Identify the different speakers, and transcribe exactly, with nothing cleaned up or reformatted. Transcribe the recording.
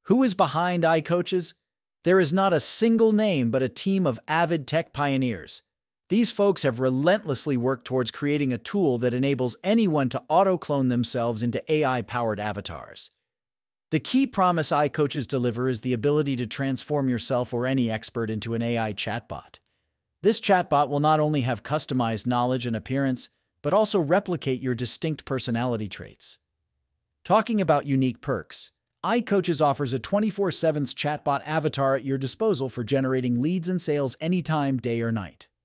Speaker 1: Who is behind iCoaches? There is not a single name but a team of avid tech pioneers. These folks have relentlessly worked towards creating a tool that enables anyone to auto-clone themselves into A I-powered avatars. The key promise iCoaches deliver is the ability to transform yourself or any expert into an A I chatbot. This chatbot will not only have customized knowledge and appearance, but also replicate your distinct personality traits. Talking about unique perks, iCoaches offers a twenty-four seven chatbot avatar at your disposal for generating leads and sales anytime, day or night.